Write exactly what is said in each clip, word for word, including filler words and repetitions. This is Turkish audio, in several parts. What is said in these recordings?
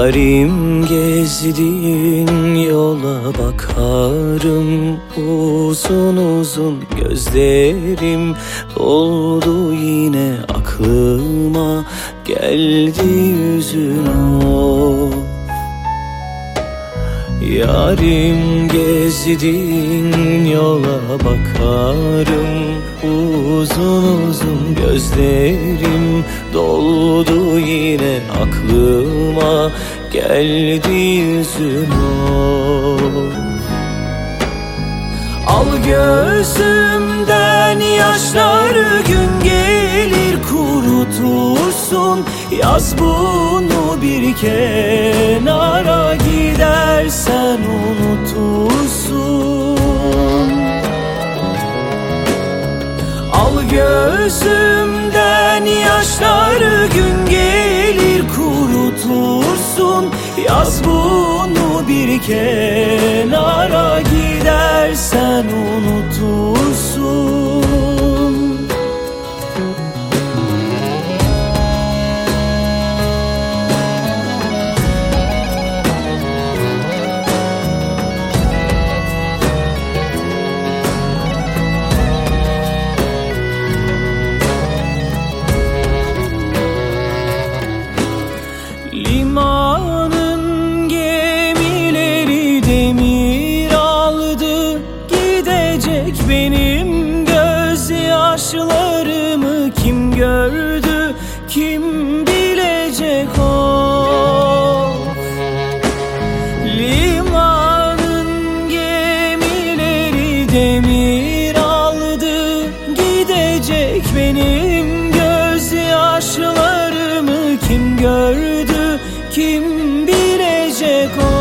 Yarim gezdiğin yola bakarım, uzun uzun gözlerim doldu yine aklıma, geldi yüzün o. Yarim gezdiğin yola bakarım, uzun uzun gözlerim doldu yine aklıma, geldi yüzün o. Al gözümden yaşları, gün gelir kurutursun. Yaz bunu bir kenara, gidersen unutursun. Al gözümden yaşları, gün gelir kurutursun. Yaz bunu bir kenara, gidersen unutursun. Limanın gemileri demir aldı, gidecek benim gözyaşlarımı kim gördü, kim bilecek o. Limanın gemileri demir aldı, gidecek benim gözyaşlarımı kim gördü, kim bilecek o.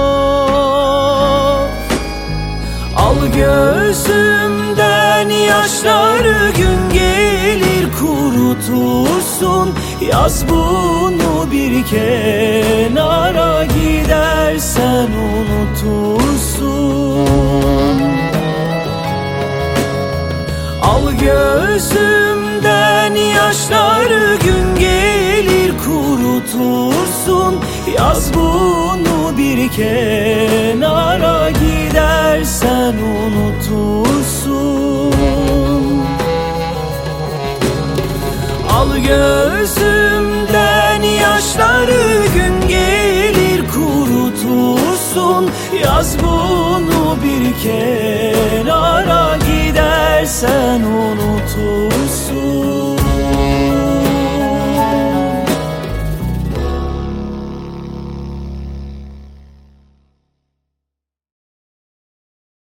Al gözümden yaşları, gün gelir kurutursun. Yaz bunu bir kenara, gidersen unutursun. Al gözümden yaşları, gün gelir kurutursun. Yaz bunu bir kenara, gidersen unutursun. Al gözümden yaşları, gün gelir kurutursun. Yaz bunu bir kenara, gidersen unutursun.